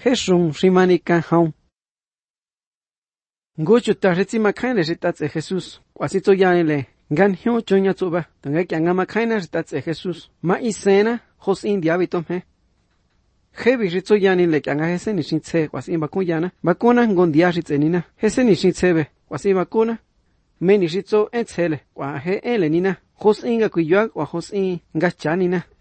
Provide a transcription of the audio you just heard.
Jesús rimanica haum. Ngochu ta retsi makhaine ritatse Jesús. Kwasito yanile. Gan hyo chonya tsuba. Tanga kyanga makhaina ritatse Jesús. Ma isena jos indiabitom he. Hebi ritso yanile kyanga hese ni shintse kwasi bakuyana. Bakuna ngondia ritsenina. Hese ni shintsebe. Kwasi bakuna. Meni ritso etsele. Kwa he ele nina. Jos inga kuyuak wa jos inga chanina.